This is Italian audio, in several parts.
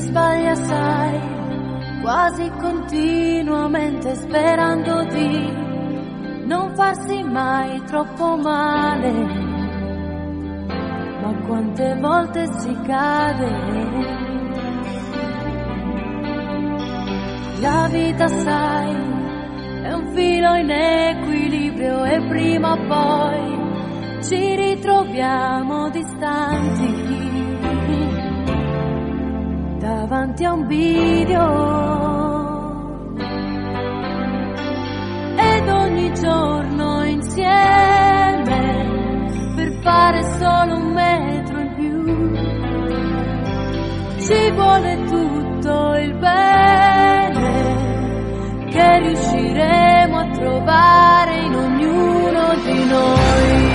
sbaglia, sai, quasi continuamente sperando di non farsi mai troppo male, ma quante volte si cade. La vita, sai, è un filo in equilibrio e prima o poi ci ritroviamo distanti davanti a un bivio, ed ogni giorno insieme per fare solo 1 metro in più ci vuole tutto il bene che riusciremo a trovare in ognuno di noi.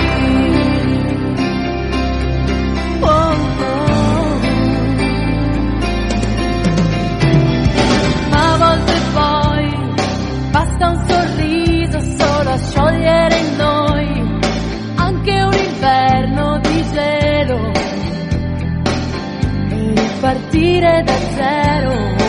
Oh, oh. Ma a volte poi basta un sorriso solo a sciogliere in noi anche un inverno di gelo e ripartire da zero.